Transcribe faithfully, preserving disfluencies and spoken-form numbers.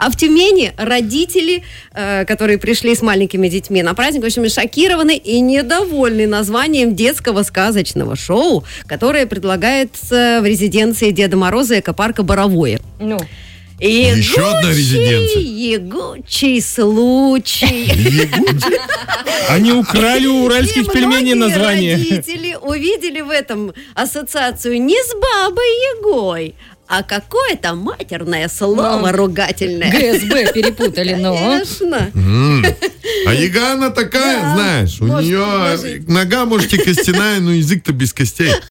А в Тюмени родители, э, которые пришли с маленькими детьми на праздник, в общем, шокированы и недовольны названием детского сказочного шоу, которое предлагается в резиденции Деда Мороза экопарка «Боровое». Ну... Еще одна резиденция. Ягучий случай. Они украли у уральских пельменей название. Родители увидели в этом ассоциацию не с бабой Ягой, а какое-то матерное слово ругательное. ГСБ перепутали, но... Конечно. А Яга она такая, Да. знаешь, у Может, нее может. нога, может, и костяная, но язык-то без костей.